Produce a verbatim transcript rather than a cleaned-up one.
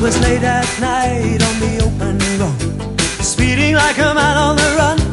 was late at night on the open road, speeding like a man on the run.